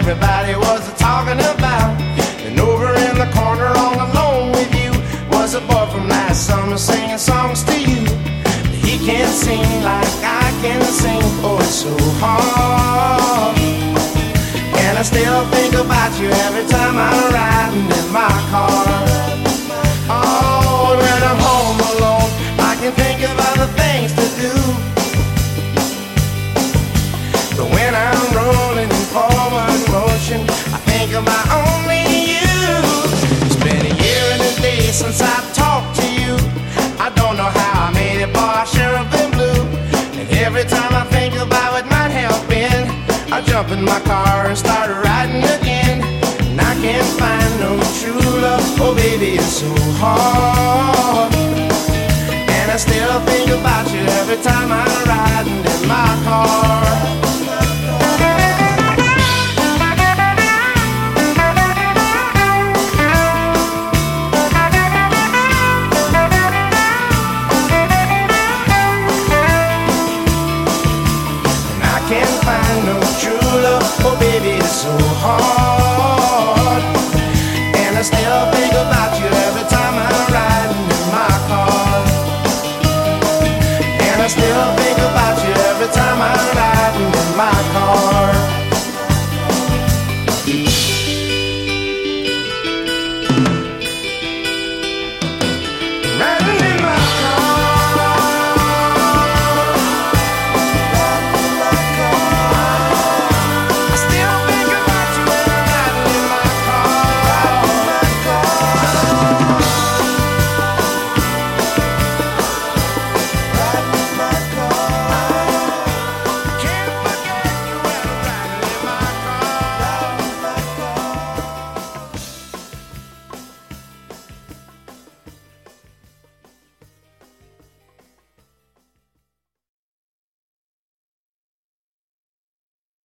everybody was talking about. And over in the corner all alone with you was a boy from last summer singing songs to you. He can't sing like I can sing, oh it's so hard. And I still think about you every time I'm riding in my car. Oh, when I'm home alone I can think of other things to do. But when I'm rolling in forward motion I think about only you. It's been a year and a day since I've talked to you. I don't know how I made it, boy, I sure have been blue. And every time I think about what might have been, I jump in my car and start riding again. And I can't find no true love, oh baby, it's so hard. And I still think about you every time I'm riding in my car. Oh baby, it's so hard. And I still